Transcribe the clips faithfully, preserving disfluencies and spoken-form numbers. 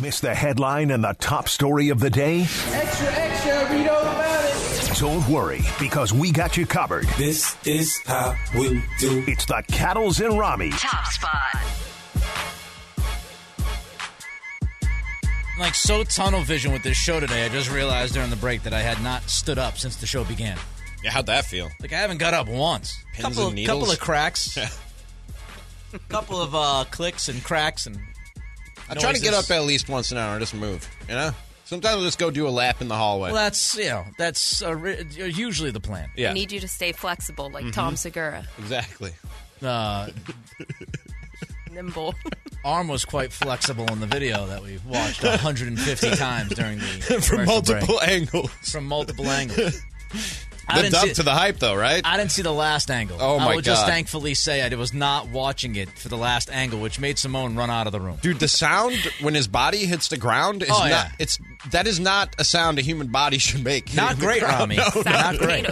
Miss the headline and the top story of the day? Extra, extra, read all about it. Don't worry, because we got you covered. This is how we do. It's the Cattles and Rami Top Spot. I'm like so tunnel vision with this show today. I just realized during the break that I had not stood up since the show began. Yeah, how'd that feel? Like I haven't got up once. Pins couple and of, needles? couple of cracks. couple of uh, clicks and cracks and I try to get up at least once an hour and just move, you know? Sometimes I'll just go do a lap in the hallway. Well, that's, you know, that's uh, usually the plan. Yeah. I need you to stay flexible like Mhm. Tom Segura. Exactly. Uh, Nimble. Arm was quite flexible in the video that we watched one hundred fifty times during the From commercial multiple break. angles. From multiple angles. I The didn't dub see- to the hype, though, right? I didn't see the last angle. Oh, my I would just God. thankfully say I was not watching it for the last angle, which made Simone run out of the room. Dude, the sound when his body hits the ground is Oh, not yeah. it's that is not a sound a human body should make. Not hitting the great, ground. Rami. No, no. Not great.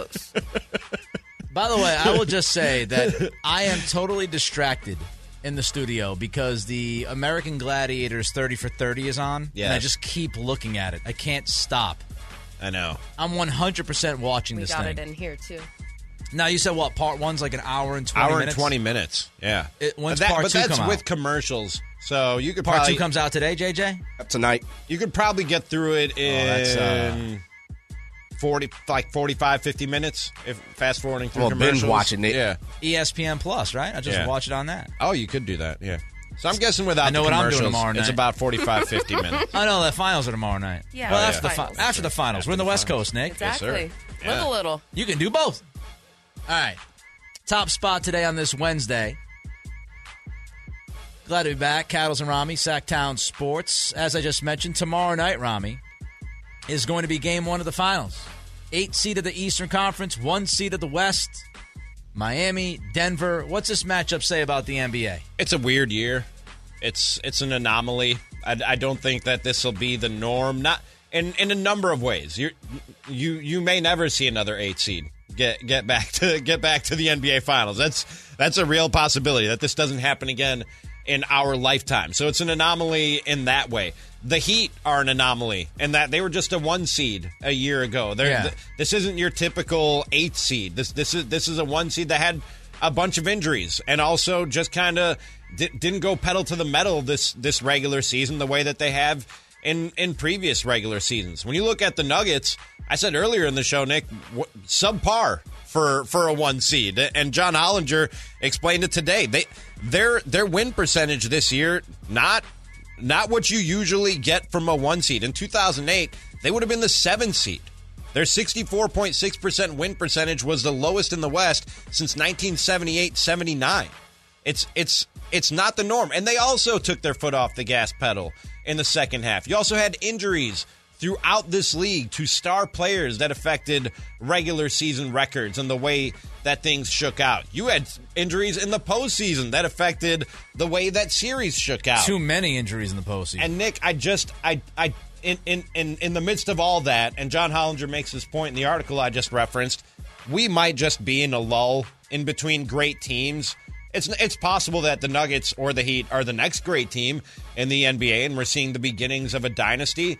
By the way, I will just say that I am totally distracted in the studio because the American Gladiators thirty for thirty is on, and I Yes. just keep looking at it. I can't stop. I know. I'm one hundred percent watching We this got thing. it in here, too. Now, you said what? Part one's like an hour and twenty Hour minutes? and twenty minutes. Yeah. It- when's but that, part but two that's come with out? commercials. So you could Part probably two comes out today, J J? Tonight. You could probably get through it in that's, uh, forty like forty-five, fifty minutes if fast forwarding through Well, commercials. binge watching it. Yeah. E S P N Plus, right? I just Yeah. watch it on that. Oh, you could do that. Yeah. So I'm guessing without I know the what I'm doing commercials, tomorrow it's night. about forty-five, fifty minutes. I know the finals are tomorrow night. Yeah, Well, Oh, after yeah. the fi- Finals. after the finals, we're in the West Coast, Nick. Exactly. Yeah. Live a little. You can do both. All right. Top spot today on this Wednesday. Glad to be back. Cattles and Rami, Sacktown Sports. As I just mentioned, tomorrow night, Rami, is going to be game one of the finals. Eight seed of the Eastern Conference, one seed of the West. Miami, Denver. What's this matchup say about the N B A? It's a weird year. It's it's an anomaly. I, I don't think that this will be the norm. Not in in a number of ways. You you you may never see another eight seed get get back to get back to the N B A Finals. That's that's a real possibility that this doesn't happen again in our lifetime. So it's an anomaly in that way. The Heat are an anomaly in that they were just a one seed a year ago. They're, Yeah. th- this isn't your typical eight seed. This this is this is a one seed that had a bunch of injuries and also just kind of di- didn't go pedal to the metal this this regular season the way that they have in in previous regular seasons. When you look at the Nuggets, I said earlier in the show, Nick, w- subpar for for a one seed, and John Hollinger explained it today. They their their win percentage this year not not what you usually get from a one seed. In two thousand eight, they would have been the seven seed. Their sixty-four point six percent win percentage was the lowest in the West since nineteen seventy-eight seventy-nine. It's it's it's not the norm. And they also took their foot off the gas pedal in the second half. You also had injuries throughout this league to star players that affected regular season records and the way that things shook out. You had injuries in the postseason that affected the way that series shook out. Too many injuries in the postseason. And Nick, I just I I in in in, in the midst of all that, and John Hollinger makes this point in the article I just referenced, we might just be in a lull in between great teams. It's it's possible that the Nuggets or the Heat are the next great team in the N B A, and we're seeing the beginnings of a dynasty.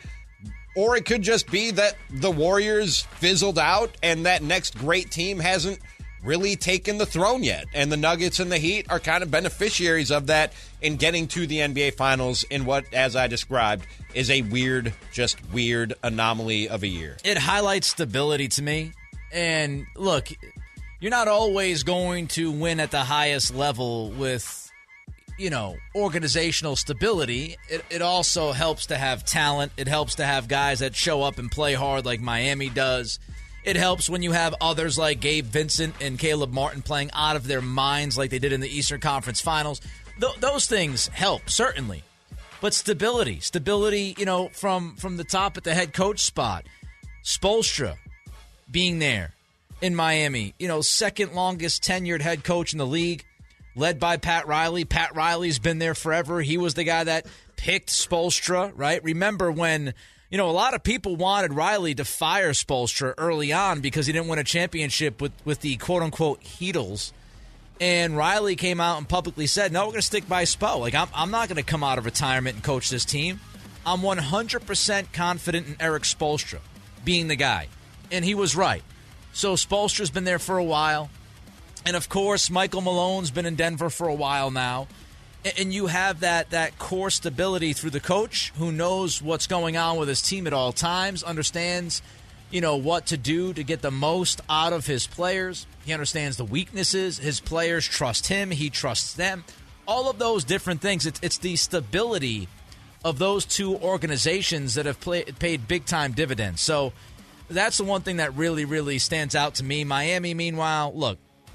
Or it could just be that the Warriors fizzled out and that next great team hasn't really taken the throne yet. And the Nuggets and the Heat are kind of beneficiaries of that in getting to the N B A Finals in what, as I described, is a weird, just weird anomaly of a year. It highlights stability to me. And look, you're not always going to win at the highest level with, you know, organizational stability. It, it also helps to have talent. It helps to have guys that show up and play hard like Miami does. It helps when you have others like Gabe Vincent and Caleb Martin playing out of their minds like they did in the Eastern Conference Finals. Th- those things help, certainly. But stability, stability, you know, from, from the top at the head coach spot. Spoelstra being there in Miami, you know, second longest tenured head coach in the league, led by Pat Riley. Pat Riley's been there forever. He was the guy that picked Spoelstra, right? Remember when, you know, a lot of people wanted Riley to fire Spoelstra early on because he didn't win a championship with, with the quote-unquote Heatles. And Riley came out and publicly said, no, we're going to stick by Spo. Like, I'm, I'm not going to come out of retirement and coach this team. I'm one hundred percent confident in Eric Spoelstra being the guy. And he was right. So Spoelstra's been there for a while. And, of course, Michael Malone's been in Denver for a while now. And you have that, that core stability through the coach who knows what's going on with his team at all times, understands, you know, what to do to get the most out of his players. He understands the weaknesses. His players trust him. He trusts them. All of those different things. It's, it's the stability of those two organizations that have play, paid big-time dividends. So that's the one thing that really, really stands out to me. Miami, meanwhile, look,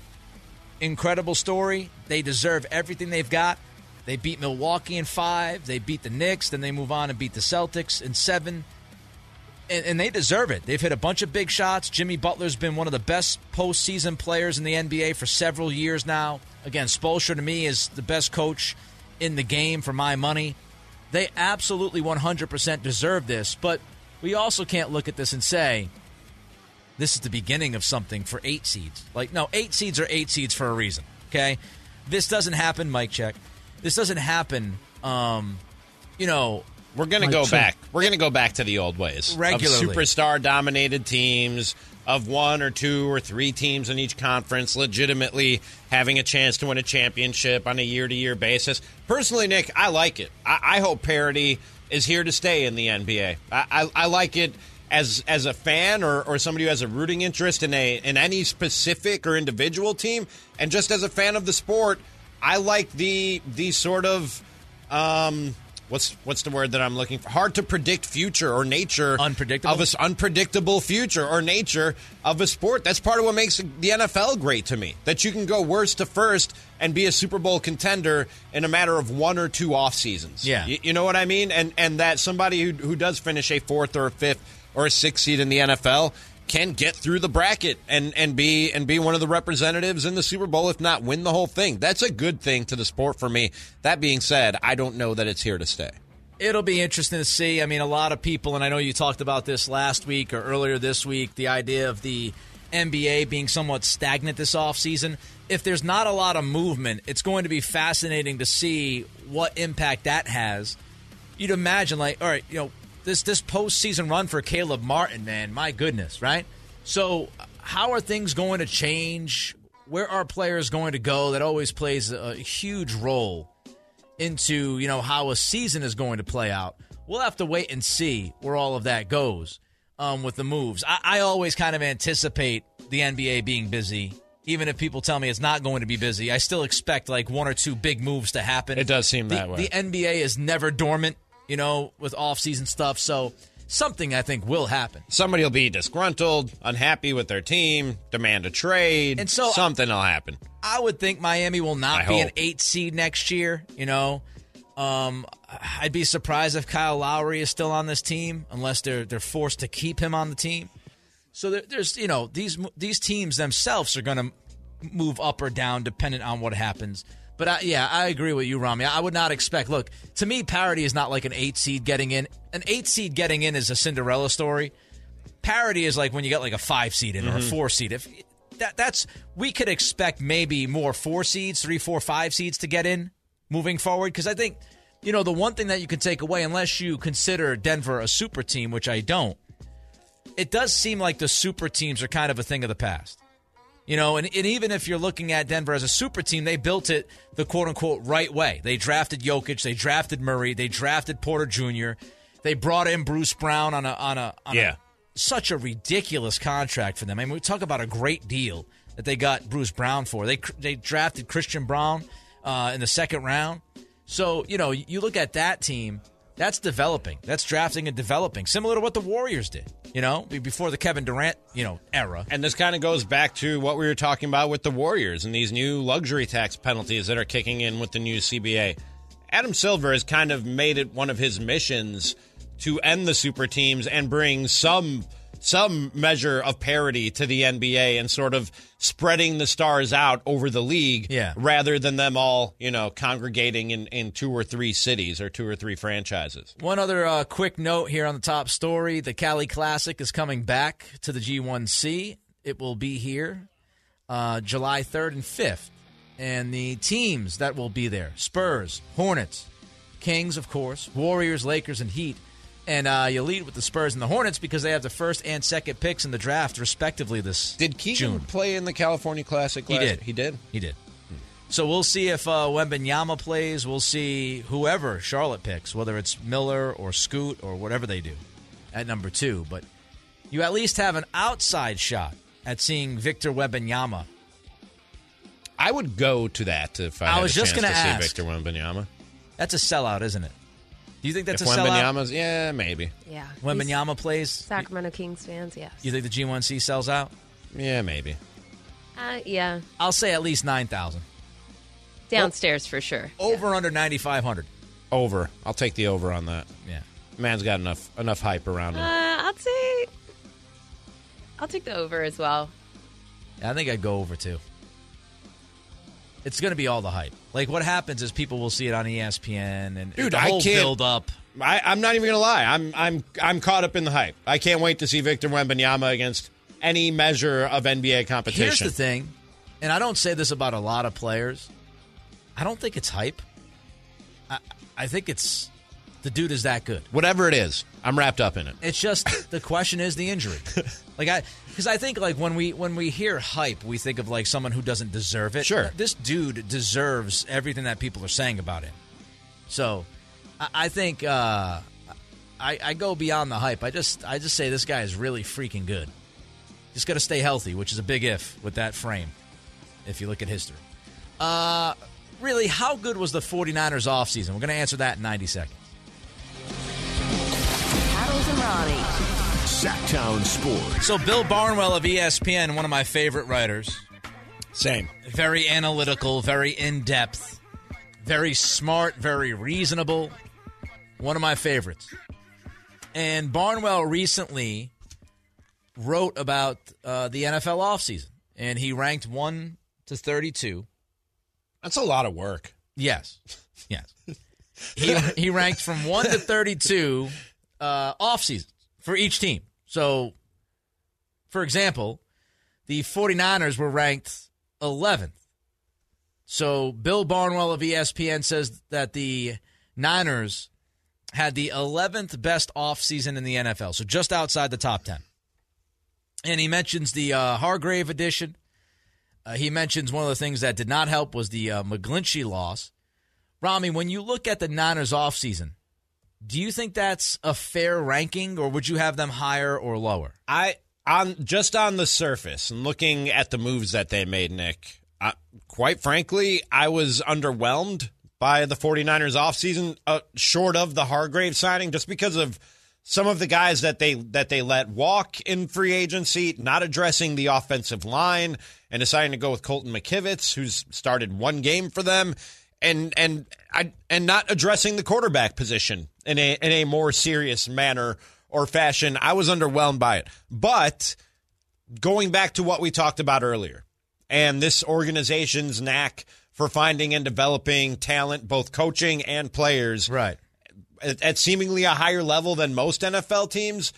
incredible story. They deserve everything they've got. They beat Milwaukee in five. They beat the Knicks. Then they move on and beat the Celtics in seven. And, and they deserve it. They've hit a bunch of big shots. Jimmy Butler's been one of the best postseason players in the N B A for several years now. Again, Spoelstra to me is the best coach in the game for my money. They absolutely one hundred percent deserve this. But we also can't look at this and say, this is the beginning of something for eight seeds. Like, no, eight seeds are eight seeds for a reason, okay? This doesn't happen, mic check. This doesn't happen, um, you know. We're going to go check. back. We're going to go back to the old ways. Regularly. Of superstar-dominated teams, of one or two or three teams in each conference legitimately having a chance to win a championship on a year-to-year basis. Personally, Nick, I like it. I, I hope parity is here to stay in the N B A. I, I, I like it. As as a fan or, or somebody who has a rooting interest in a in any specific or individual team, and just as a fan of the sport, I like the the sort of um, what's what's the word that I'm looking for? Hard to predict future or nature unpredictable of a unpredictable future or nature of a sport. That's part of what makes the N F L great to me. That you can go worst to first and be a Super Bowl contender in a matter of one or two off seasons. Yeah, you, you know what I mean. And and that somebody who who does finish a fourth or a fifth or a sixth seed in the N F L can get through the bracket and, and be and be one of the representatives in the Super Bowl, if not win the whole thing. That's a good thing to the sport for me. That being said, I don't know that it's here to stay. It'll be interesting to see. I mean, a lot of people, and I know you talked about this last week or earlier this week, the idea of the N B A being somewhat stagnant this offseason. If there's not a lot of movement, it's going to be fascinating to see what impact that has. You'd imagine, like, all right, you know, This this postseason run for Caleb Martin, man, my goodness, right? So how are things going to change? Where are players going to go? That always plays a huge role into, you know, how a season is going to play out. We'll have to wait and see where all of that goes um, with the moves. I, I always kind of anticipate the N B A being busy. Even if people tell me it's not going to be busy, I still expect like one or two big moves to happen. It does seem the, that way. The N B A is never dormant, you know, with off-season stuff. So something I think will happen. Somebody will be disgruntled, unhappy with their team, demand a trade, and so something will happen. I would think Miami will not I be hope. an eight seed next year, you know. Um, I'd be surprised if Kyle Lowry is still on this team unless they're they're forced to keep him on the team. So there, there's, you know, these these teams themselves are going to move up or down depending on what happens. But, I, yeah, I agree with you, Rami. I would not expect – look, to me, parity is not like an eight seed getting in. An eight seed getting in is a Cinderella story. Parity is like when you get like a five seed in mm-hmm. or a four seed. If that, that's we could expect maybe more four seeds, three, four, five seeds to get in moving forward. Because I think, you know, the one thing that you can take away, unless you consider Denver a super team, which I don't, it does seem like the super teams are kind of a thing of the past. You know, and, and even if you're looking at Denver as a super team, they built it the quote-unquote right way. They drafted Jokic, they drafted Murray, they drafted Porter Junior They brought in Bruce Brown on a on a on yeah. a, such a ridiculous contract for them. I mean, we talk about a great deal that they got Bruce Brown for. They they drafted Christian Braun uh, in the second round. So, you know, you look at that team, that's developing. That's drafting and developing, similar to what the Warriors did, you know, before the Kevin Durant, you know, era. And this kind of goes back to what we were talking about with the Warriors and these new luxury tax penalties that are kicking in with the new C B A. Adam Silver has kind of made it one of his missions to end the super teams and bring some some measure of parity to the N B A and sort of spreading the stars out over the league yeah. rather than them all, you know, congregating in, in two or three cities or two or three franchises. One other uh, quick note here on the top story. The Cali Classic is coming back to the G one C. It will be here uh, July third and fifth. And the teams that will be there, Spurs, Hornets, Kings, of course, Warriors, Lakers, and Heat. And uh, you lead with the Spurs and the Hornets because they have the first and second picks in the draft, respectively, this Did Keegan June. play in the California Classic? He last did. He did? He did. So we'll see if uh, Wembanyama plays. We'll see whoever Charlotte picks, whether it's Miller or Scoot or whatever they do at number two. But you at least have an outside shot at seeing Victor Wembanyama. I would go to that if I, I had was a just chance gonna to see ask. Victor Wembanyama. That's a sellout, isn't it? Do you think that's If a sellout? Wembanyama's, yeah, maybe. Yeah. Wembanyama plays? Sacramento Kings fans, yes. You think the G one C sells out? Yeah, maybe. Uh, yeah. I'll say at least nine thousand. Downstairs for sure. Over under ninety-five hundred. Over. I'll take the over on that. Yeah. Man's got enough enough hype around him. Uh, I'd say I'll take the over as well. I think I'd go over too. It's going to be all the hype. Like what happens is people will see it on E S P N and Dude, the I whole can't- build up. I, I'm not even gonna lie. I'm I'm I'm caught up in the hype. I can't wait to see Victor Wembanyama against any measure of N B A competition. Here's the thing, and I don't say this about a lot of players. I don't think it's hype. I, I think it's the dude is that good. Whatever it is, I'm wrapped up in it. It's just the question is the injury. Like I, because I think like when we when we hear hype, we think of like someone who doesn't deserve it. Sure. This dude deserves everything that people are saying about him. So, I, I think uh, I, I go beyond the hype. I just I just say this guy is really freaking good. Just got to stay healthy, which is a big if with that frame. If you look at history, uh, really, how good was the 49ers offseason? We're going to answer that in ninety seconds. Paddles and Ronnie. Sacktown Sports. So Bill Barnwell of E S P N, one of my favorite writers, Same. very analytical, very in-depth, very smart, very reasonable, one of my favorites. And Barnwell recently wrote about uh, the N F L offseason, and he ranked one to thirty-two. That's a lot of work. Yes, yes. He he ranked from one to thirty-two uh, off seasons for each team. So, for example, the 49ers were ranked eleventh. So Bill Barnwell of E S P N says that the Niners had the eleventh best offseason in the N F L, so just outside the top ten. And he mentions the uh, Hargrave addition. Uh, he mentions one of the things that did not help was the uh, McGlinchey loss. Rami, when you look at the Niners offseason, do you think that's a fair ranking, or would you have them higher or lower? I on just on the surface and looking at the moves that they made, Nick, uh, quite frankly, I was underwhelmed by the 49ers offseason, uh, short of the Hargrave signing, just because of some of the guys that they that they let walk in free agency, not addressing the offensive line, and deciding to go with Colton McKivitz, who's started one game for them, and and I, and not addressing the quarterback position in a in a more serious manner or fashion. I was underwhelmed by it. But going back to what we talked about earlier, and this organization's knack for finding and developing talent, both coaching and players, Right. at, at seemingly a higher level than most N F L teams,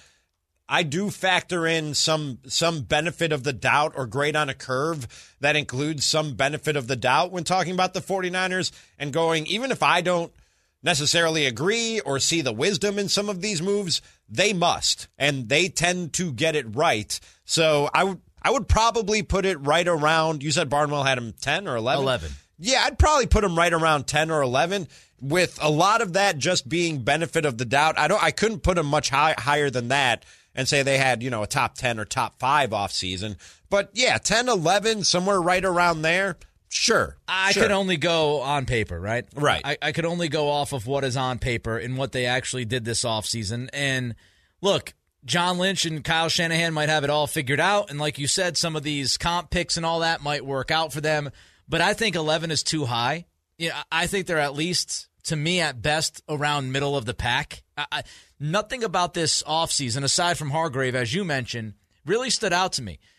I do factor in some some benefit of the doubt or grade on a curve that includes some benefit of the doubt when talking about the 49ers and going, even if I don't necessarily agree or see the wisdom in some of these moves, they must, and they tend to get it right. So I would I would probably put it right around, you said Barnwell had him ten or eleven? eleven. Yeah, I'd probably put him right around ten or eleven, with a lot of that just being benefit of the doubt. I don't I couldn't put him much high, higher than that and say they had, you know, a top ten or top five offseason. But yeah, ten, eleven, somewhere right around there. Sure. I sure. could only go on paper, right? Right. I, I could only go off of what is on paper and what they actually did this offseason. And look, John Lynch and Kyle Shanahan might have it all figured out. And like you said, some of these comp picks and all that might work out for them. But I think eleven is too high. Yeah, I think they're at least, to me, at best, around middle of the pack. I, I, nothing about this offseason, aside from Hargrave, as you mentioned, really stood out to me.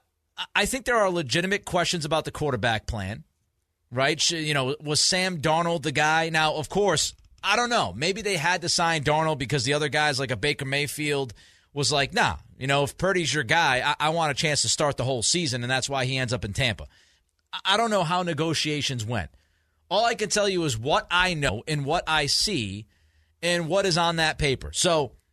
I think there are legitimate questions about the quarterback plan, right? You know, was Sam Darnold the guy? Now, of course, I don't know. Maybe they had to sign Darnold because the other guys, like a Baker Mayfield, was like, nah, you know, if Purdy's your guy, I, I want a chance to start the whole season, and that's why he ends up in Tampa. I don't know how negotiations went. All I can tell you is what I know and what I see and what is on that paper. So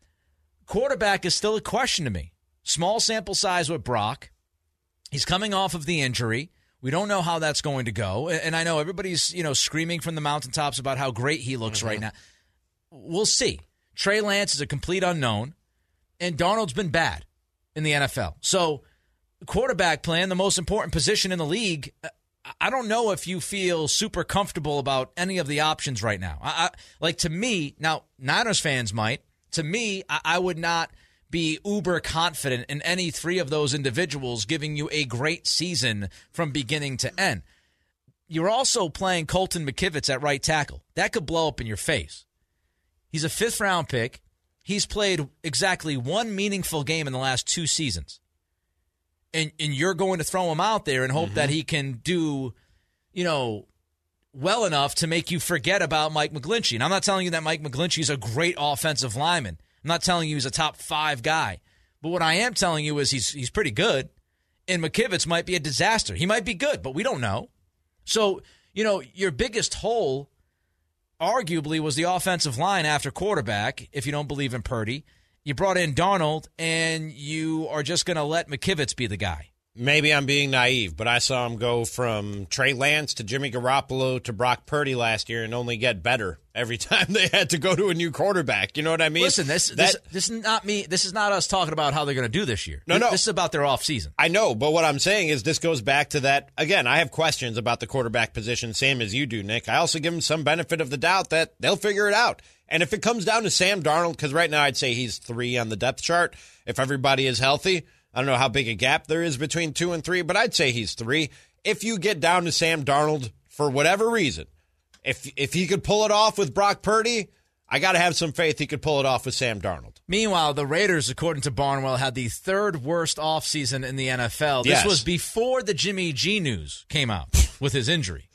quarterback is still a question to me. Small sample size with Brock. He's coming off of the injury. We don't know how that's going to go. And I know everybody's, you know, screaming from the mountaintops about how great he looks mm-hmm. right now. We'll see. Trey Lance is a complete unknown, and Darnold's been bad in the N F L. So, quarterback plan, the most important position in the league, I don't know if you feel super comfortable about any of the options right now. I, I, like, to me, now, Niners fans might. To me, I, I would not be uber confident in any three of those individuals giving you a great season from beginning to end. You're also playing Colton McKivitz at right tackle. That could blow up in your face. He's a fifth-round pick. He's played exactly one meaningful game in the last two seasons. And and you're going to throw him out there and hope mm-hmm. that he can do, you know, well enough to make you forget about Mike McGlinchey. And I'm not telling you that Mike McGlinchey is a great offensive lineman. I'm not telling you he's a top five guy. But what I am telling you is he's he's pretty good. And McKivitz might be a disaster. He might be good, but we don't know. So, you know, your biggest hole arguably was the offensive line after quarterback, if you don't believe in Purdy. You brought in Darnold, and you are just going to let McKivitz be the guy. Maybe I'm being naive, but I saw him go from Trey Lance to Jimmy Garoppolo to Brock Purdy last year and only get better every time they had to go to a new quarterback. You know what I mean? Listen, this that, this, this is not me. This is not us talking about how they're going to do this year. No, no. This is about their offseason. I know, but what I'm saying is this goes back to that. Again, I have questions about the quarterback position, same as you do, Nick. I also give them some benefit of the doubt that they'll figure it out. And if it comes down to Sam Darnold, because right now I'd say he's three on the depth chart, if everybody is healthy, I don't know how big a gap there is between two and three, but I'd say he's three. If you get down to Sam Darnold for whatever reason, if if he could pull it off with Brock Purdy, I got to have some faith he could pull it off with Sam Darnold. Meanwhile, the Raiders, according to Barnwell, had the third worst offseason in the N F L. This yes. was before the Jimmy G news came out with his injury.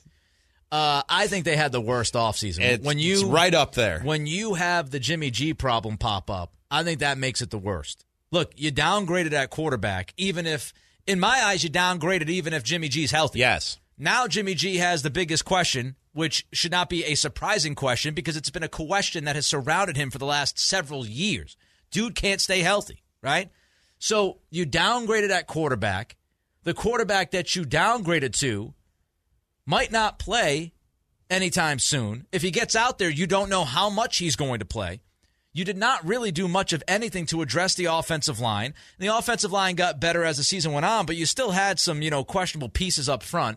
Uh, I think they had the worst offseason. It's, when you, it's right up there. When you have the Jimmy G problem pop up, I think that makes it the worst. Look, you downgraded at quarterback, even if, in my eyes, you downgraded even if Jimmy G's healthy. Yes. Now Jimmy G has the biggest question, which should not be a surprising question because it's been a question that has surrounded him for the last several years. Dude can't stay healthy, right? So you downgraded at quarterback. The quarterback that you downgraded to might not play anytime soon. If he gets out there, you don't know how much he's going to play. You did not really do much of anything to address the offensive line. The offensive line got better as the season went on, but you still had some, you know, questionable pieces up front.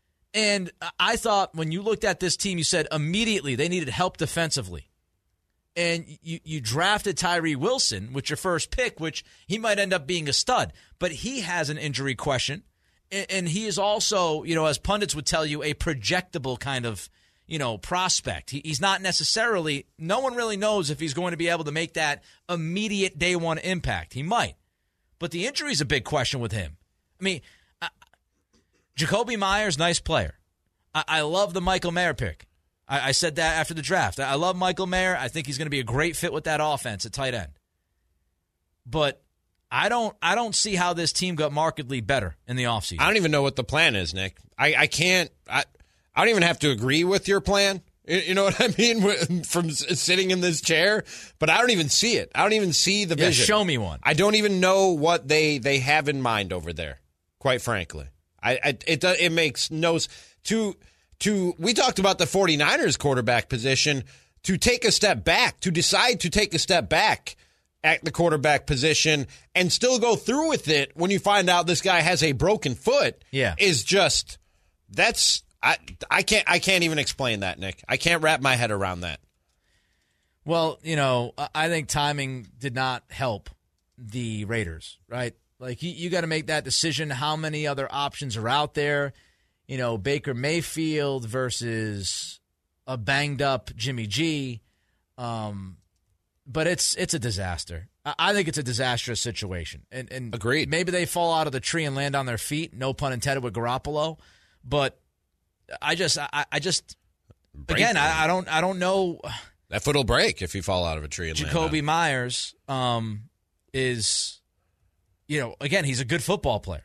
And I thought when you looked at this team, you said immediately they needed help defensively. And you, you drafted Tyree Wilson with your first pick, which he might end up being a stud. But he has an injury question. And he is also, you know, as pundits would tell you, a projectable kind of, you know, prospect. He, he's not necessarily, no one really knows if he's going to be able to make that immediate day one impact. He might. But the injury is a big question with him. I mean, uh, Jacoby Myers, nice player. I, I love the Michael Mayer pick. I, I said that after the draft. I love Michael Mayer. I think he's going to be a great fit with that offense at tight end. But I don't I don't see how this team got markedly better in the offseason. I don't even know what the plan is, Nick. I, I can't I, I don't even have to agree with your plan. You know what I mean? From sitting in this chair, but I don't even see it. I don't even see the vision. Yeah, show me one. I don't even know what they, they have in mind over there, quite frankly. I, I it it makes no to to we talked about the 49ers quarterback position, to take a step back, to decide to take a step back at the quarterback position and still go through with it when you find out this guy has a broken foot. Yeah. Is just that's I I can't I can't even explain that, Nick. I can't wrap my head around that. Well, you know, I think timing did not help the Raiders, right? Like, you, you got to make that decision. How many other options are out there? You know, Baker Mayfield versus a banged-up Jimmy G. Um, but it's it's a disaster. I, I think it's a disastrous situation. And, and Agreed. Maybe they fall out of the tree and land on their feet. No pun intended with Garoppolo. But I just, I, I just, break again, I, I don't, I don't know. That foot will break if you fall out of a tree. And Jacoby land Myers um, is, you know, again, he's a good football player.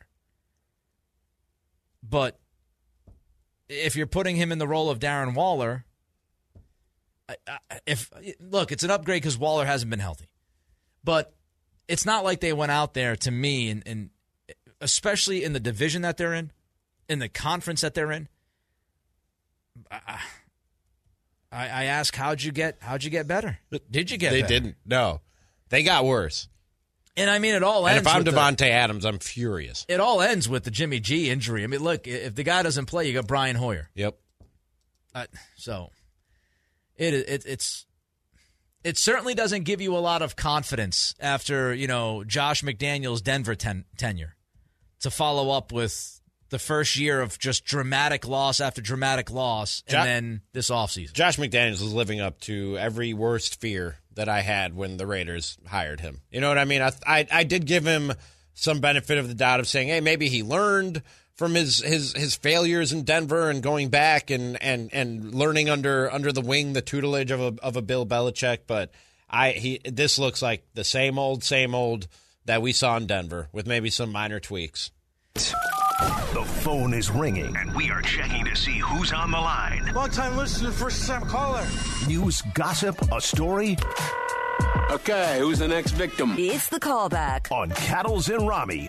But if you're putting him in the role of Darren Waller, if look, it's an upgrade because Waller hasn't been healthy. But it's not like they went out there, to me, and, and especially in the division that they're in, in the conference that they're in. I, I ask, how'd you get how'd you get better? Did you get They better? didn't. No. They got worse. And I mean, it all And ends if I'm with Devontae Adams, I'm furious. the, it all ends with the Jimmy G injury. I mean, look, if the guy doesn't play, you got Brian Hoyer. Yep. Uh, so it, it it's it certainly doesn't give you a lot of confidence after, you know, Josh McDaniels' Denver ten, tenure to follow up with the first year of just dramatic loss after dramatic loss, and Jo- then this offseason. Josh McDaniels is living up to every worst fear that I had when the Raiders hired him. You know what I mean? I, I I did give him some benefit of the doubt of saying, hey, maybe he learned from his his, his failures in Denver and going back and, and, and learning under under the wing, the tutelage of a of a Bill Belichick. But I he this looks like the same old, same old that we saw in Denver with maybe some minor tweaks. The phone is ringing. And we are checking to see who's on the line. Long time listener, first time caller. News, gossip, a story Okay, who's the next victim? It's the callback on Cattles and Rami.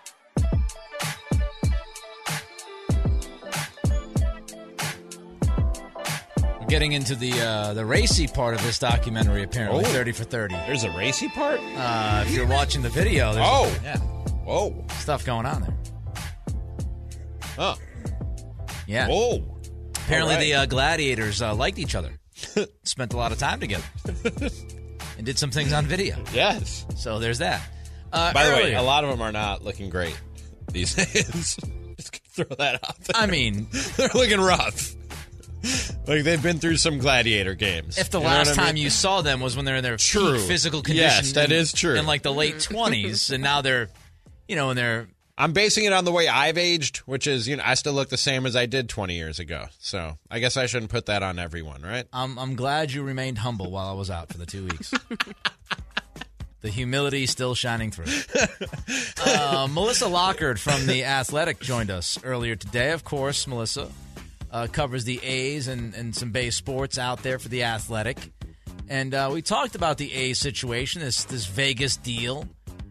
We're getting into the uh, the racy part of this documentary, apparently, Oh. thirty for thirty. There's a racy part? Uh, if you're watching the video, there's Oh. yeah, Whoa. stuff going on there. Huh. Yeah. Whoa. Apparently, All right. the uh, gladiators uh, liked each other, spent a lot of time together, and did some things on video. Yes. So there's that. Uh, By the way, earlier- a lot of them are not looking great these days. Just gonna throw that out there. I mean, They're looking rough. Like they've been through some gladiator games. if the You know last what I time mean? you saw them was when they're in their True. peak physical condition, Yes, that in, is true. in like the late twenties, and now they're, you know, in their I'm basing it on the way I've aged, which is, you know, I still look the same as I did twenty years ago. So I guess I shouldn't put that on everyone, right? I'm I'm glad you remained humble while I was out for the two weeks. The humility still shining through. Uh, Melissa Lockard from The Athletic joined us earlier today. Of course, Melissa uh, covers the A's and, and some Bay sports out there for The Athletic. And uh, we talked about the A's situation, this, this Vegas deal.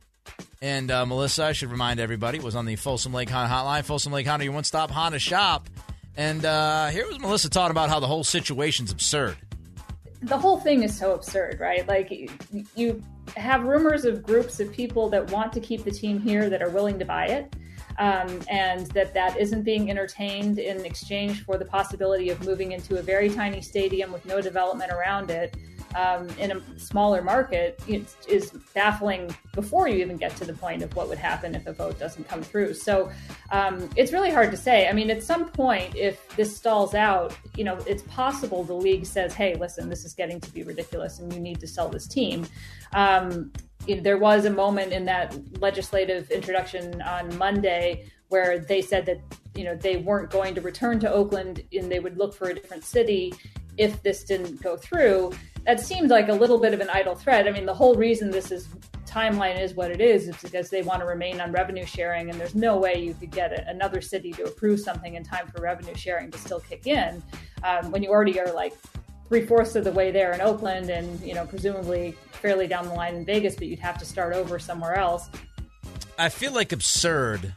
And uh, Melissa, I should remind everybody, was on the Folsom Lake Honda hotline. Folsom Lake Honda, your one-stop Honda shop. And uh, here was Melissa talking about how the whole situation's absurd. The whole thing is so absurd, right? Like, you, you have rumors of groups of people that want to keep the team here that are willing to buy it, um, and that that isn't being entertained in exchange for the possibility of moving into a very tiny stadium with no development around it. Um, in a smaller market, it is baffling before you even get to the point of what would happen if a vote doesn't come through. So um, it's really hard to say. I mean, at some point, if this stalls out, you know, it's possible the league says, hey, listen, this is getting to be ridiculous and you need to sell this team. Um, it, there was a moment in that legislative introduction on Monday where they said that, you know, they weren't going to return to Oakland and they would look for a different city if this didn't go through. That seemed like a little bit of an idle threat. I mean, the whole reason this is timeline is what it is, is because they want to remain on revenue sharing, and there's no way you could get a, another city to approve something in time for revenue sharing to still kick in um, when you already are like three fourths of the way there in Oakland, and you know presumably fairly down the line in Vegas, but you'd have to start over somewhere else. I feel like absurd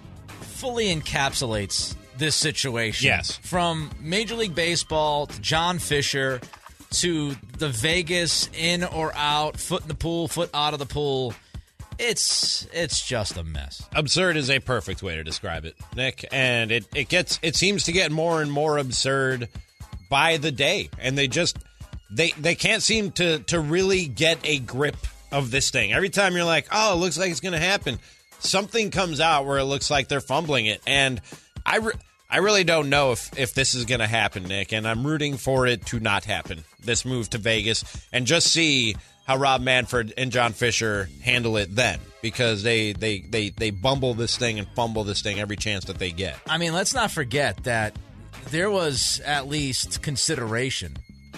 fully encapsulates this situation. Yes. From Major League Baseball to John Fisher to the Vegas in or out, foot in the pool, foot out of the pool. It's it's just a mess. Absurd is a perfect way to describe it, Nick. And it, it gets it seems to get more and more absurd by the day. And they just they they can't seem to to really get a grip of this thing. Every time you're like, oh, it looks like it's gonna happen, something comes out where it looks like they're fumbling it. And I re- I really don't know if, if this is going to happen, Nick, and I'm rooting for it to not happen, this move to Vegas, and just see how Rob Manfred and John Fisher handle it then, because they, they, they, they bumble this thing and fumble this thing every chance that they get. I mean, let's not forget that there was at least consideration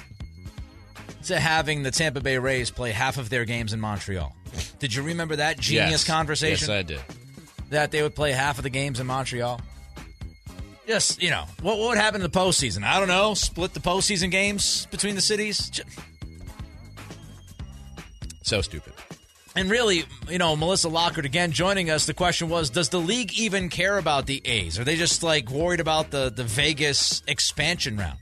to having the Tampa Bay Rays play half of their games in Montreal. Did you remember that genius Yes. conversation? Yes, I did. That they would play half of the games in Montreal? Just, you know, what, what would happen in the postseason? I don't know. Split the postseason games between the cities? Just, So stupid. And really, you know, Melissa Lockhart again joining us. The question was, does the league even care about the A's? Are they just like worried about the, the Vegas expansion round?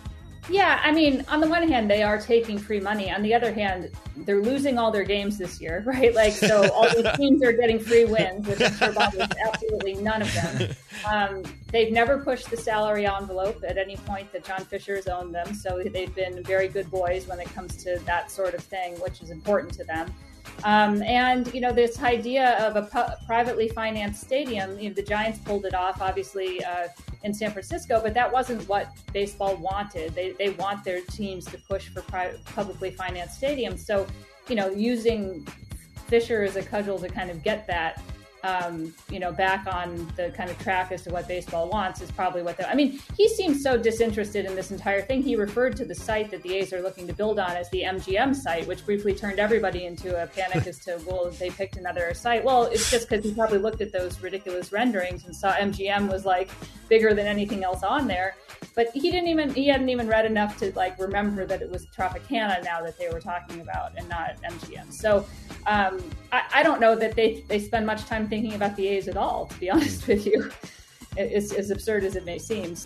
Yeah, I mean, on the one hand, they are taking free money. On the other hand, they're losing all their games this year, right? Like, so all these teams are getting free wins, which I'm sure bothers absolutely none of them. Um, they've never pushed the salary envelope at any point that John Fisher has owned them. So they've been very good boys when it comes to that sort of thing, which is important to them. Um, and, you know, this idea of a pu- privately financed stadium, you know, the Giants pulled it off, obviously, uh, in San Francisco, but that wasn't what baseball wanted. They they want their teams to push for pri- publicly financed stadiums. So, you know, using Fisher as a cudgel to kind of get that, um, you know, back on the kind of track as to what baseball wants is probably what they I mean, he seems so disinterested in this entire thing. He referred to the site that the A's are looking to build on as the M G M site, which briefly turned everybody into a panic as to, well, they picked another site. Well, it's just because he probably looked at those ridiculous renderings and saw M G M was like bigger than anything else on there. But he didn't even, he hadn't even read enough to like remember that it was Tropicana now that they were talking about and not M G M. So um, I, I don't know that they, they spend much time thinking about the A's at all, to be honest with you. It's as absurd as it may seem.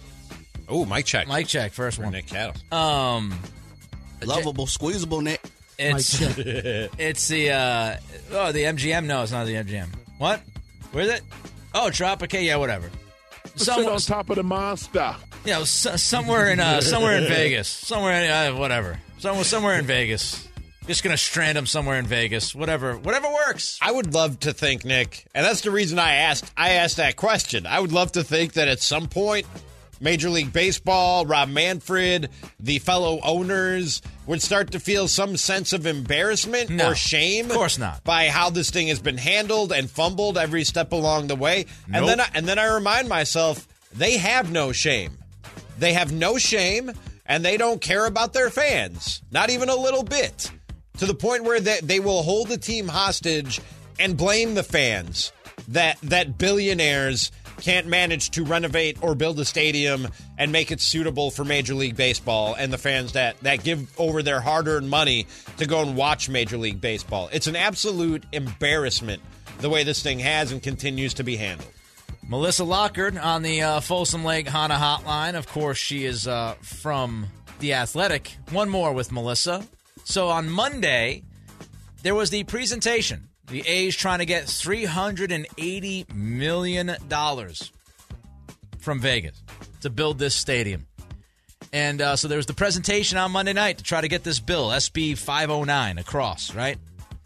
Oh, mic check. Mic check, first one. Nick Cattle. Um, Lovable, squeezable, Nick. It's, it's the, uh, oh, the M G M? No, it's not the M G M. What? Where is it? Oh, Tropicana, yeah, whatever. Sit on top of the monster. You know, s- somewhere in uh, somewhere in Vegas, somewhere in, uh, whatever, somewhere somewhere in Vegas. Just gonna strand him somewhere in Vegas. Whatever, whatever works. I would love to think, Nick, and that's the reason I asked. I asked that question. I would love to think that at some point, Major League Baseball, Rob Manfred, the fellow owners would start to feel some sense of embarrassment no, or shame. Of course not. By how this thing has been handled and fumbled every step along the way. Nope. And then I, and then I remind myself, they have no shame. They have no shame, and they don't care about their fans. Not even a little bit. To the point where they, they will hold the team hostage and blame the fans that that billionaires can't manage to renovate or build a stadium and make it suitable for Major League Baseball and the fans that, that give over their hard-earned money to go and watch Major League Baseball. It's an absolute embarrassment the way this thing has and continues to be handled. Melissa Lockhart on the uh, Folsom Lake Honda Hotline. Of course, she is uh, from The Athletic. One more with Melissa. So on Monday, there was the presentation. The A's trying to get three hundred eighty million dollars from Vegas to build this stadium. And uh, so there was the presentation on Monday night to try to get this bill, S B five oh nine, across, right?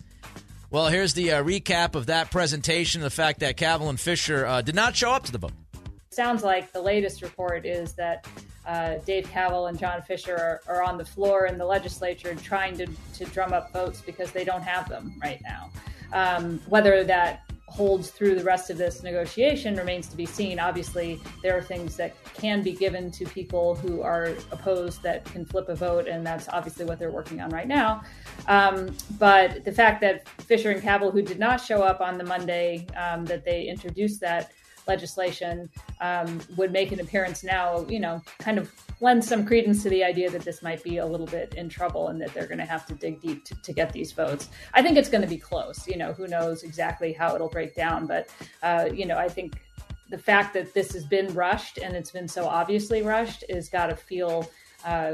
Well, here's the uh, recap of that presentation, the fact that Kaval and Fisher uh, did not show up to the vote. Sounds like the latest report is that uh, Dave Kaval and John Fisher are, are on the floor in the legislature trying to, to drum up votes because they don't have them right now. Um, whether that holds through the rest of this negotiation remains to be seen. Obviously, there are things that can be given to people who are opposed that can flip a vote, and that's obviously what they're working on right now. Um, but the fact that Fisher and Kaval, who did not show up on the Monday um, that they introduced that legislation, um, would make an appearance now, you know, kind of lends some credence to the idea that this might be a little bit in trouble and that they're going to have to dig deep to, to get these votes. I think it's going to be close. You know, who knows exactly how it'll break down. But, uh, you know, I think the fact that this has been rushed and it's been so obviously rushed is got to feel uh,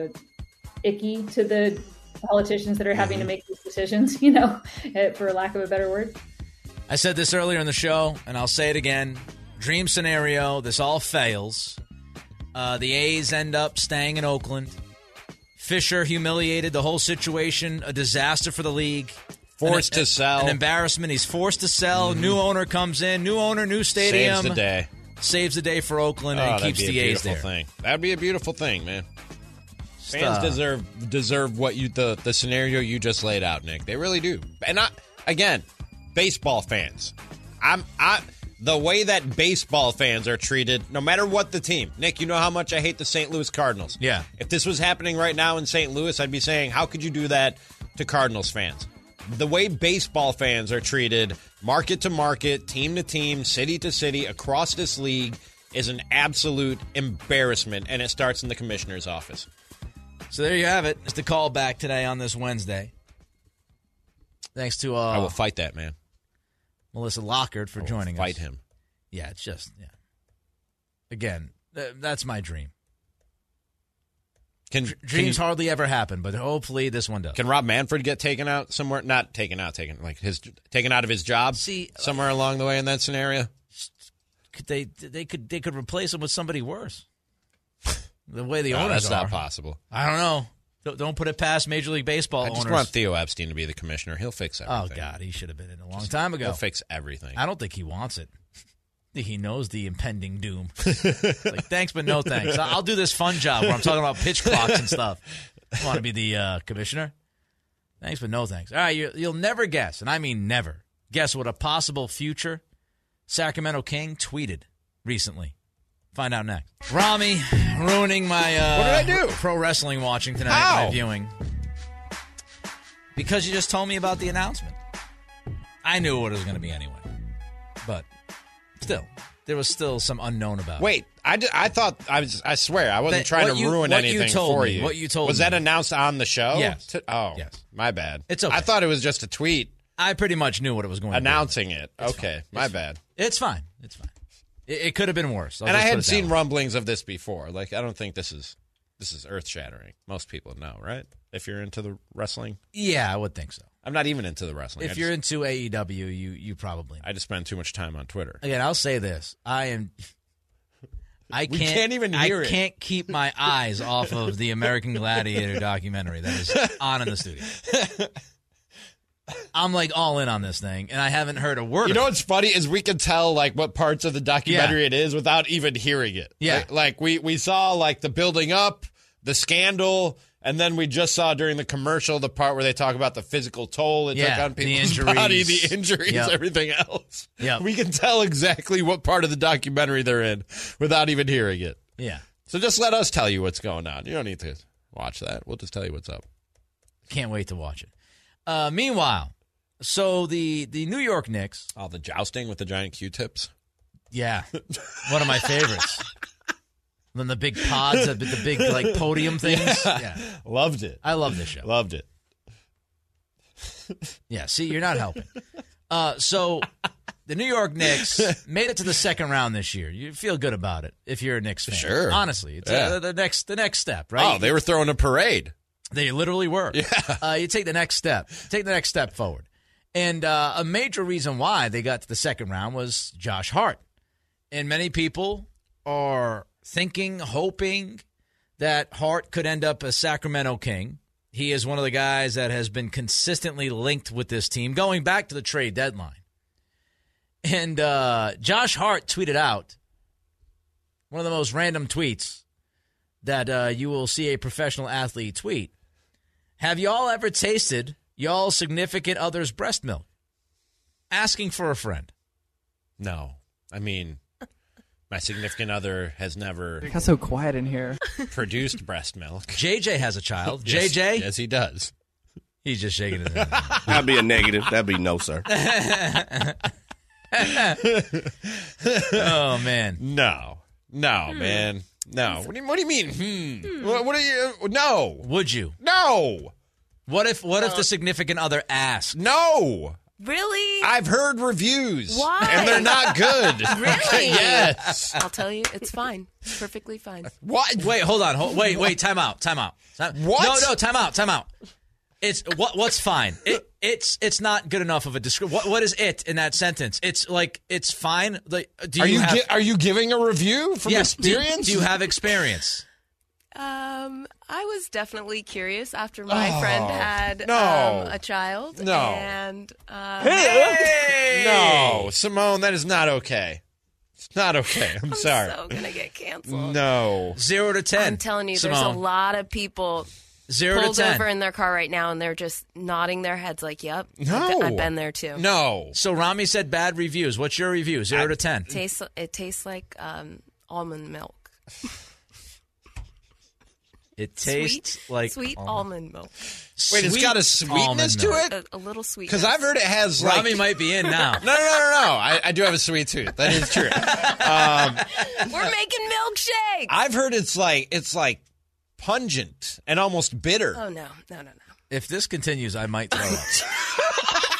icky to the politicians that are having to make these decisions, you know, for lack of a better word. I said this earlier in the show, and I'll say it again. Dream scenario, this all fails. Uh, the A's end up staying in Oakland. Fisher humiliated the whole situation, a disaster for the league. Forced an, to sell. An embarrassment. He's forced to sell. Mm-hmm. New owner comes in. New owner, new stadium. Saves the day. Saves the day for Oakland oh, and keeps the A's there. Thing. That'd be a beautiful thing, man. Just, Fans uh, deserve deserve what you the, the scenario you just laid out, Nick. They really do. And I, again, baseball fans. I'm I the way that baseball fans are treated, no matter what the team. Nick, you know how much I hate the Saint Louis Cardinals. Yeah. If this was happening right now in Saint Louis, I'd be saying, how could you do that to Cardinals fans? The way baseball fans are treated, market to market, team to team, city to city, across this league, is an absolute embarrassment, and it starts in the commissioner's office. So there you have it. It's the callback today on this Wednesday. Thanks to uh, I will fight that man. Melissa Lockard for I will joining fight us. him. Yeah, it's just yeah. Again, th- that's my dream. Can, Dr- can Dreams you, hardly ever happen, but hopefully this one does. Can Rob Manfred get taken out somewhere? Not taken out, taken like his taken out of his job. See, somewhere along the way in that scenario. Could they they could they could replace him with somebody worse. The way the no, owners that's are. not possible. I don't know. Don't, don't put it past Major League Baseball I owners. just want Theo Epstein to be the commissioner. He'll fix everything. Oh God, he should have been in a long Just, time ago. He'll fix everything. I don't think he wants it. He knows the impending doom. Like, thanks, but no thanks. I'll do this fun job where I'm talking about pitch clocks and stuff. I want to be the uh, commissioner. Thanks, but no thanks. All right, you, you'll never guess, and I mean never, guess what a possible future Sacramento King tweeted recently. Find out next. Rami ruining my uh, what did I do? Pro wrestling watching tonight, How? my viewing. Because you just told me about the announcement. I knew what it was going to be anyway. But still, there was still some unknown about Wait, it. I, did, I thought, I was. I swear, I wasn't That- trying what to you- ruin what you anything told for me, you. what you told Was me. that announced on the show? Yes. To- oh, Yes. my bad. It's okay. I thought it was just a tweet I pretty much knew what it was going to be. announcing it. It's okay, fine. my It's bad. It's fine. It's fine. It, it could have been worse. I'll and I just put had it that seen way. rumblings of this before. Like, I don't think this is this is earth shattering. Most people know, right? If you're into the wrestling, Yeah, I would think so. I'm not even into the wrestling. If I you're just, into A E W, you you probably. I just spend too much time on Twitter. Again, I'll say this: I am. I We can't, can't even hear I it. can't keep my eyes off of the American Gladiator documentary that is on in the studio. I'm like all in on this thing, and I haven't heard a word. You of know it. what's funny is we can tell like what parts of the documentary Yeah. it is without even hearing it. Yeah. Like, like we we saw like the building up, the scandal, and then we just saw during the commercial the part where they talk about the physical toll it Yeah, took on the people's injuries. body, the injuries, Yep. everything else. Yep. We can tell exactly what part of the documentary they're in without even hearing it. Yeah, So just let us tell you what's going on. You don't need to watch that. We'll just tell you what's up. can't wait to watch it. Uh, meanwhile, so the the New York Knicks. Oh, the jousting with the giant Q-tips. Yeah, one of my favorites. Then the big pods, the, the big like podium things. Yeah. Yeah, Loved it. I love this show. Loved it. Yeah, see, you're not helping. Uh, so the New York Knicks made it to the second round this year. You feel good about it if you're a Knicks fan. Sure. Honestly, it's Yeah. uh, the next the next step, right? Oh, they were throwing a parade. They literally were. Yeah. Uh, you take the next step. Take the next step forward. And uh, a major reason why they got to the second round was Josh Hart. And many people are thinking, hoping that Hart could end up a Sacramento King. He is one of the guys that has been consistently linked with this team going back to the trade deadline. And uh, Josh Hart tweeted out one of the most random tweets that uh, you will see a professional athlete tweet. Have y'all ever tasted y'all significant other's breast milk? Asking for a friend. No. I mean, my significant other has never It got so quiet in here. produced breast milk. J J has a child. Yes, J J? Yes, he does. He's just shaking his head. That'd be a negative. That'd be no, sir. Oh, man. No. No, man. No. What do you, what do you mean? Hmm. What, what are you? No. Would you? No. What if what if the significant other asked? No. Really? I've heard reviews. Why? And they're not good. Really? Yes. I'll tell you, it's fine. It's perfectly fine. What? Wait, hold on. Hold, wait, wait, time out. Time out. Time- What? No, no, time out. Time out. It's what what's fine. It it's it's not good enough of a description. What what is it in that sentence? It's like it's fine. Like do Are you, you have gi- are you giving a review from yes, do- experience? Do, you have experience? Um, I was definitely curious after my Oh, friend had no. um, a child. No. And um, Hey! No, Simone, that is not okay. It's not okay. I'm, I'm sorry. so gonna get canceled. No. Zero to ten. I'm telling you, Simone. there's a lot of people Zero pulled to ten. over in their car right now, and they're just nodding their heads like, "Yep, No. I've, I've been there too." No. So Rami said bad reviews. What's your review? Zero I- to ten. It tastes it tastes like um, almond milk. It tastes sweet, like sweet almond. almond milk. Wait, it's Sweet got a sweetness almond to milk. it? A, a little sweet. Because I've heard it has like. Rami might be in now. No, no, no, no, no. I, I do have a sweet tooth. That is true. Um, We're making milkshakes. I've heard it's like it's like pungent and almost bitter. Oh no, no, no, no. If this continues, I might throw up.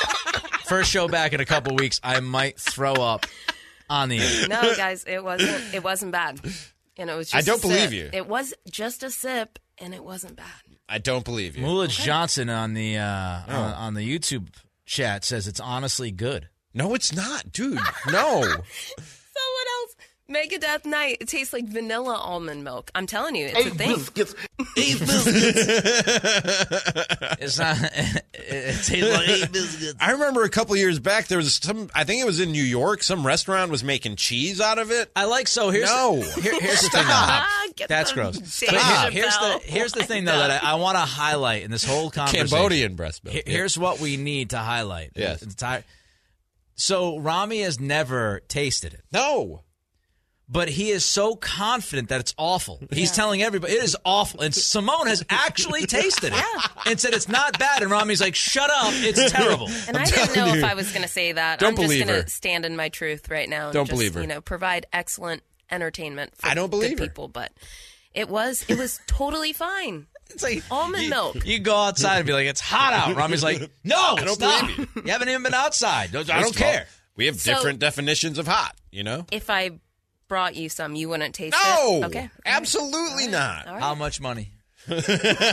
First show back in a couple weeks, I might throw up on the air. No, guys, it wasn't. It wasn't bad, and it was. Just I don't a believe sip. you. It was just a sip, and it wasn't bad. I don't believe you. Moolage Johnson on the uh, Oh. on, on the YouTube chat says it's honestly good. No, it's not, dude. No. Someone else. Megadeth Night. It tastes like vanilla almond milk. I'm telling you, it's Eight a thing. biscuits. Eight biscuits. It's not. It, it tastes like eight biscuits. I remember a couple years back, there was some, I think it was in New York, some restaurant was making cheese out of it. I like so. Here's No. the, here, here's the thing. though. Ah, get That's them. gross. Dave But here- here's the Chappelle. here's the thing though that I, I want to highlight in this whole conversation. Cambodian breast milk. Here- yeah. Here's what we need to highlight. Yes. It's ti- So Rami has never tasted it, No. but he is so confident that it's awful. He's telling everybody it is awful, and Simone has actually tasted it and said it's not bad. And Rami's like, "Shut up, it's terrible." And I didn't know if I was going to say that. Don't I'm just believe going her. to stand in my truth right now. And Don't just, believe her. You know, provide excellent entertainment for I don't believe good her. people. But it was it was totally fine. It's like Almond you, milk. You go outside and be like, "It's hot out." Rami's like, "No, I don't it's not. believe You. haven't even been outside. I First don't of all, care." We have So- different definitions of hot, you know? If I brought you some, you wouldn't taste No. it? Okay. Absolutely not. All right. How much money? That's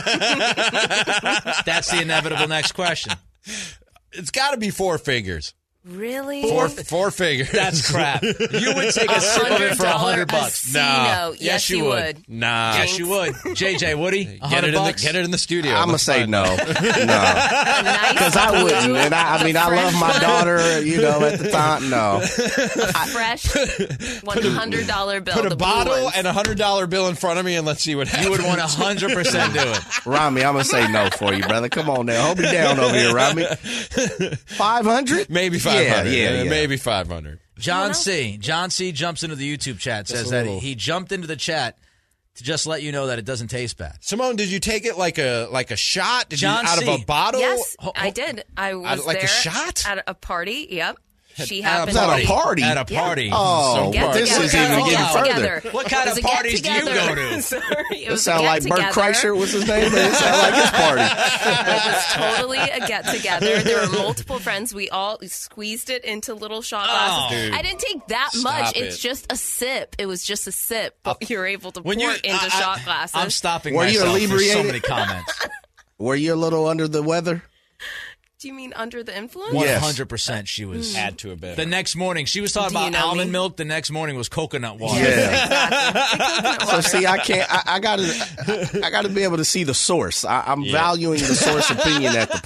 the inevitable next question. It's got to be four figures. Really? Four four figures. That's crap. You would take a sip of it for a hundred bucks. No. Nah. Yes, yes, you would. Nah. Yes, you would. J J, would he? A Get hundred it, in the, bucks. get it in the studio. I'm gonna Let's say find no, out. no, Nice because I wouldn't. And I, I mean, I love my Fresh one. daughter. You know, at the time, no. A fresh one hundred dollar bill. Put a the blue bottle ones. and a hundred dollar bill in front of me and let's see what happens. You would want a hundred percent do it. Rami, I'm gonna say no for you, brother. Come on now, hold me down over here, Rami. Five hundred? Maybe five hundred. Yeah, yeah, yeah. Maybe five hundred. John C. John C. jumps into the YouTube chat. Says Just a that little- he jumped into the chat to just let you know that it doesn't taste bad. Simone, did you take it like a like a shot? Did John you out C. of a bottle? Yes, Ho- ho- I did. I was like a there shot? at a party. Yep. She At a happened At to a party. At a party. Oh, Get this together. is even Get getting together. further. What kind It of was a parties do you get-together. go to? Sorry, it This was a sound like Bert get-together. Kreischer was his name, but it sound like his party. It was totally a get together. There were multiple friends. We all squeezed it into little shot glasses. dude. I didn't take that Stop much. it. It's just a sip. It was just a sip, but you were able to When pour you it into I- shot I- glasses. I'm stopping Were you myself. There's so inebriated? many comments. Were you a little under the weather? Do you mean under the influence? One Yes. hundred percent. She was. Add to a bit. The next morning, she was talking Do you about know almond me? milk. The next morning was coconut water. Yeah. So see, I can't. I, I gotta. I, I gotta be able to see the source. I, I'm valuing the source opinion at the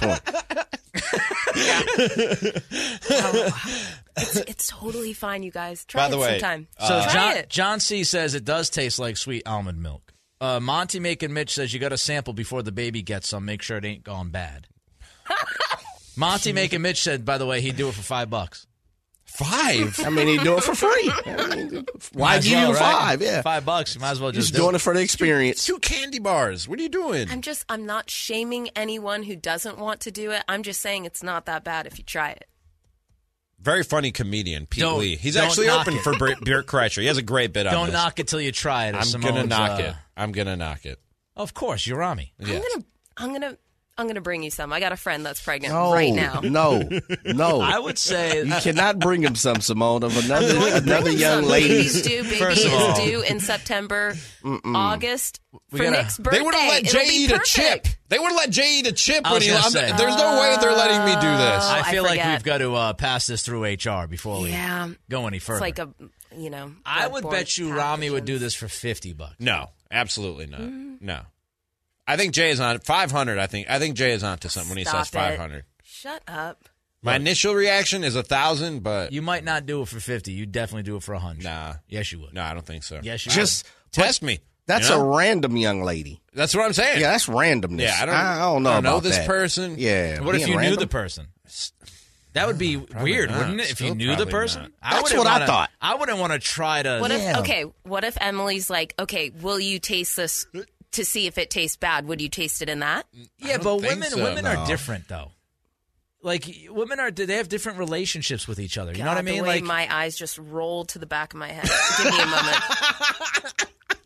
point. It's, it's totally fine, you guys. Try By the it way, sometime. So Try John, it. John C. says it does taste like sweet almond milk. Uh, Monty Making Mitch says you got to sample before the baby gets some. Make sure it ain't gone bad. Monty Making Mitch said, by the way, he'd do it for five bucks. Five? I mean, he do it for free. I mean, why Might as give well, you right? five? Yeah, Five bucks. You might as well just just do doing it. it for the experience. Two candy bars. What are you doing? I'm just, I'm not shaming anyone who doesn't want to do it. I'm just saying it's not that bad if you try it. Very funny comedian, Pete Don't- Lee. He's don't actually knock open it. for Bert Bert Kreischer. He has a great bit on Don't this. knock it till you try it. as I'm gonna Simone's, knock uh, it. I'm gonna knock it. Of course, you're Rami. Yes. I'm gonna, I'm gonna, I'm gonna bring you some. I got a friend that's pregnant No, right now. no, no. I would say You cannot bring him some, Simone, of another another Bring young some. lady. Baby's due. Baby First of is all- due in September, August for gotta- Nick's birthday. They would have let It'll Jay be eat a perfect. chip. They would have let Jay eat a chip I when was he. gonna I'm- say. There's no way they're letting me do this. Oh, I I feel like forget. we've got to uh, pass this through H R before we Yeah. go any further. It's like a, you know. I would bloodborne bet you Rami would do pathogens. this for fifty bucks. No, absolutely not. Mm-hmm. No, I think Jay is on five hundred. I think I think Jay is on to something when he Stop says five hundred. it. Shut up. My initial reaction is a thousand, but You might not do it for fifty. You definitely do it for a hundred. nah, Yes, you would. no, I don't think so. Yes, you Just Test me. that's you know? a random young lady. That's what I'm saying. Yeah, that's randomness. Yeah, I don't. I don't know I don't about know this that. person. Yeah. would. What if being you knew random? the person? That would be weird, not. wouldn't it? If you Still knew the probably person, not. I That's wouldn't what I wanna- thought. I wouldn't want to try to. What if, Yeah. okay, what if Emily's like, okay, will you taste this to see if it tastes bad? Would you taste it in that? yeah, don't but think women so. women No. are different though. Like women are, they have different relationships with each other. You know what I God, mean? The way Like my eyes just rolled to the back of my head. Give me a moment.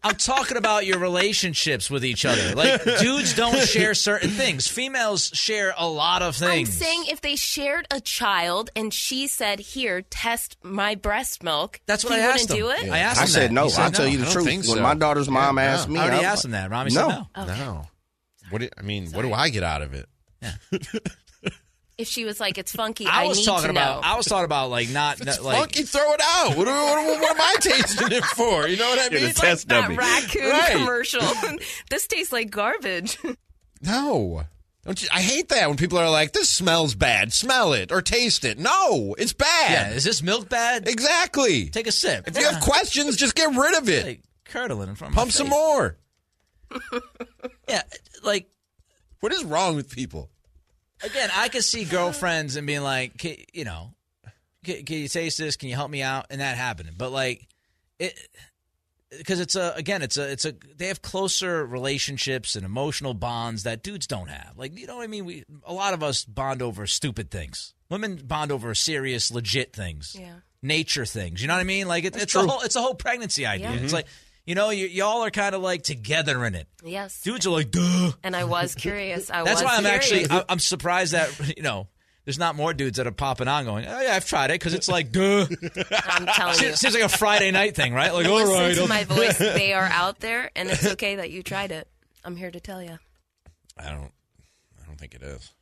I'm talking about your relationships with each other. Like, dudes don't share certain things. Females share a lot of things. I'm saying if they shared a child and she said, "Here, test my breast milk," that's what he I asked wouldn't him. do it. I asked I him said that. no. He said I'll tell no. you the I don't truth. think When so. my daughter's mom Yeah, asked no. me, I already I'm asked him that. Rami No. said no. Okay. No. What? Do, I mean, what do I get out of it? If she was like, "It's funky," I, I was need talking to about. know. I was talking about like not It's like. funky, throw it out. What, what, what am I tasting it for? You know what I mean? You're the It's like test that dummy. raccoon Right. commercial. This tastes like garbage. No. Don't you, I hate that when people are like, this smells bad. Smell it or taste it. No, it's bad. Yeah, is this milk bad? Exactly. Take a sip. If you have questions, just get rid of it. Like curdling in front of Pump my some face. more. Yeah, like What is wrong with people? again, I could see girlfriends and being like, can, you know, can, can you taste this? Can you help me out? And that happening, but like it. Because it's a again, it's a it's a they have closer relationships and emotional bonds that dudes don't have. Like, you know what I mean? We a lot of us bond over stupid things. Women bond over serious, legit things. Yeah. Nature things. You know what I mean? Like it, it's true. a whole it's a whole pregnancy idea. Yeah. It's like, you know, you, y'all are kind of like together in it. Yes. Dudes are like, duh. And I was curious. I That's was why I'm curious. actually I- I'm surprised that you know. There's not more dudes that are popping on going, oh, yeah, I've tried it because it's like, duh. I'm telling you. Seems, seems like a Friday night thing, right? Like, all Listen right. to I'll- my voice. They are out there, and it's okay that you tried it. I'm here to tell you. I don't I don't think it is.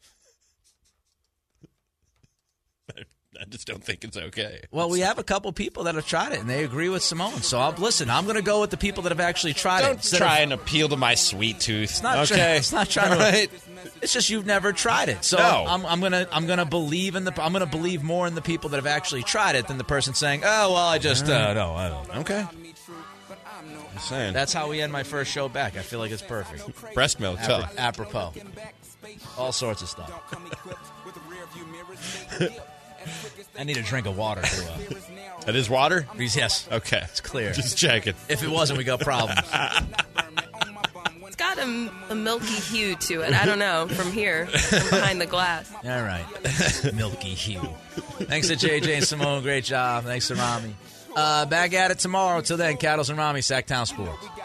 I just don't think it's okay. Well, we have a couple people that have tried it, and they agree with Simone. So, I'll, listen, I'm going to go with the people that have actually tried Don't it. Instead try of- and appeal to my sweet tooth. It's not okay. try- it's not trying to. Right? It's just you've never tried it. So No. I'm, I'm gonna I'm gonna believe in the I'm gonna believe more in the people that have actually tried it than the person saying, oh well, I just uh, no, I don't. Okay. Just saying. That's how we end my first show back. I feel like it's perfect. Breast milk Apro- talk. apropos, all sorts of stuff. I need a drink of water to. Uh, That is water? yes, Okay. it's clear. Just checking. If it wasn't, we got problems. It's got a, a milky hue to it. I don't know from here, from behind the glass. All right. Milky hue. Thanks to J J and Simone. Great job. Thanks to Rami. Uh, back at it tomorrow. Till then, Cattles and Rami, Sacktown Sports.